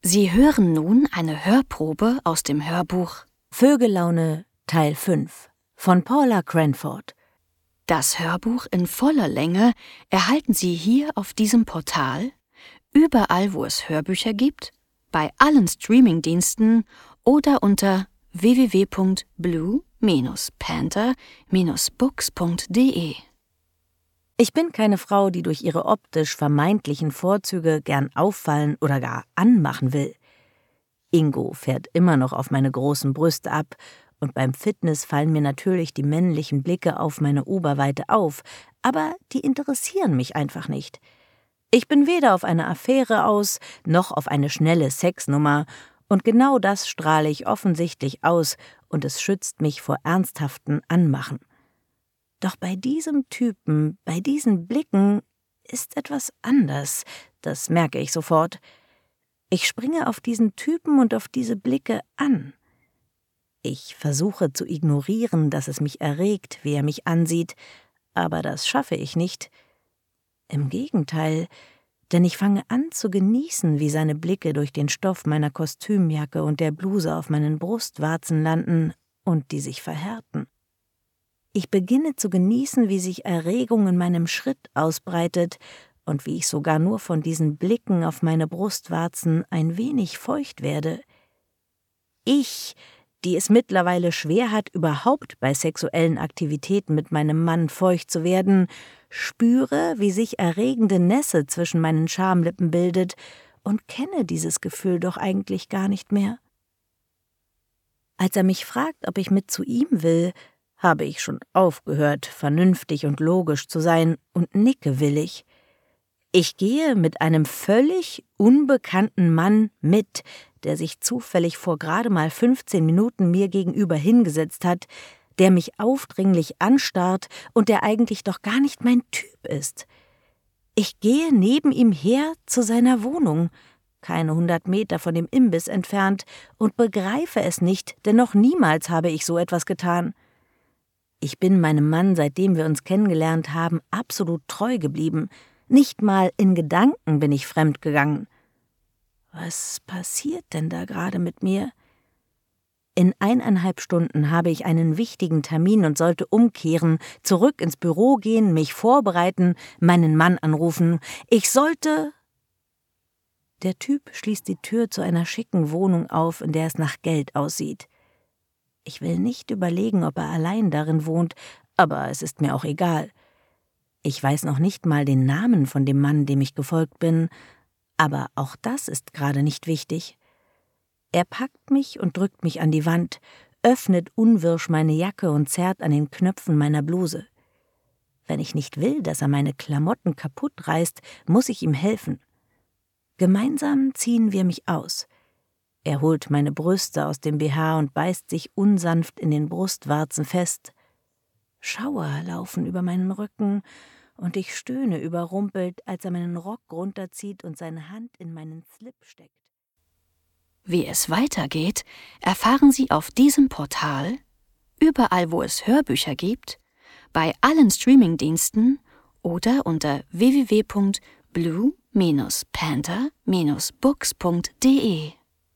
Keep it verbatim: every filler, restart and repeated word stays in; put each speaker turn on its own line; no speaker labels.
Sie hören nun eine Hörprobe aus dem Hörbuch
Vögellaune Teil fünf von Paula Cranford.
Das Hörbuch in voller Länge erhalten Sie hier auf diesem Portal, überall wo es Hörbücher gibt, bei allen Streamingdiensten oder unter w w w punkt blue panther books punkt d e.
Ich bin keine Frau, die durch ihre optisch vermeintlichen Vorzüge gern auffallen oder gar anmachen will. Ingo fährt immer noch auf meine großen Brüste ab, und beim Fitness fallen mir natürlich die männlichen Blicke auf meine Oberweite auf, aber die interessieren mich einfach nicht. Ich bin weder auf eine Affäre aus, noch auf eine schnelle Sexnummer, und genau das strahle ich offensichtlich aus, und es schützt mich vor ernsthaften Anmachen. Doch bei diesem Typen, bei diesen Blicken, ist etwas anders, das merke ich sofort. Ich springe auf diesen Typen und auf diese Blicke an. Ich versuche zu ignorieren, dass es mich erregt, wie er mich ansieht, aber das schaffe ich nicht. Im Gegenteil, denn ich fange an zu genießen, wie seine Blicke durch den Stoff meiner Kostümjacke und der Bluse auf meinen Brustwarzen landen und die sich verhärten. Ich beginne zu genießen, wie sich Erregung in meinem Schritt ausbreitet und wie ich sogar nur von diesen Blicken auf meine Brustwarzen ein wenig feucht werde. Ich, die es mittlerweile schwer hat, überhaupt bei sexuellen Aktivitäten mit meinem Mann feucht zu werden, spüre, wie sich erregende Nässe zwischen meinen Schamlippen bildet und kenne dieses Gefühl doch eigentlich gar nicht mehr. Als er mich fragt, ob ich mit zu ihm will, habe ich schon aufgehört, vernünftig und logisch zu sein, und nicke willig. Ich gehe mit einem völlig unbekannten Mann mit, der sich zufällig vor gerade mal fünfzehn Minuten mir gegenüber hingesetzt hat, der mich aufdringlich anstarrt und der eigentlich doch gar nicht mein Typ ist. Ich gehe neben ihm her zu seiner Wohnung, keine hundert Meter von dem Imbiss entfernt, und begreife es nicht, denn noch niemals habe ich so etwas getan. Ich bin meinem Mann, seitdem wir uns kennengelernt haben, absolut treu geblieben. Nicht mal in Gedanken bin ich fremd gegangen. Was passiert denn da gerade mit mir? In eineinhalb Stunden habe ich einen wichtigen Termin und sollte umkehren, zurück ins Büro gehen, mich vorbereiten, meinen Mann anrufen. Ich sollte... Der Typ schließt die Tür zu einer schicken Wohnung auf, in der es nach Geld aussieht. Ich will nicht überlegen, ob er allein darin wohnt, aber es ist mir auch egal. Ich weiß noch nicht mal den Namen von dem Mann, dem ich gefolgt bin, aber auch das ist gerade nicht wichtig. Er packt mich und drückt mich an die Wand, öffnet unwirsch meine Jacke und zerrt an den Knöpfen meiner Bluse. Wenn ich nicht will, dass er meine Klamotten kaputt reißt, muss ich ihm helfen. Gemeinsam ziehen wir mich aus. Er holt meine Brüste aus dem B H und beißt sich unsanft in den Brustwarzen fest. Schauer laufen über meinen Rücken, und ich stöhne überrumpelt, als er meinen Rock runterzieht und seine Hand in meinen Slip steckt.
Wie es weitergeht, erfahren Sie auf diesem Portal, überall wo es Hörbücher gibt, bei allen Streamingdiensten oder unter w w w punkt blue panther books punkt d e.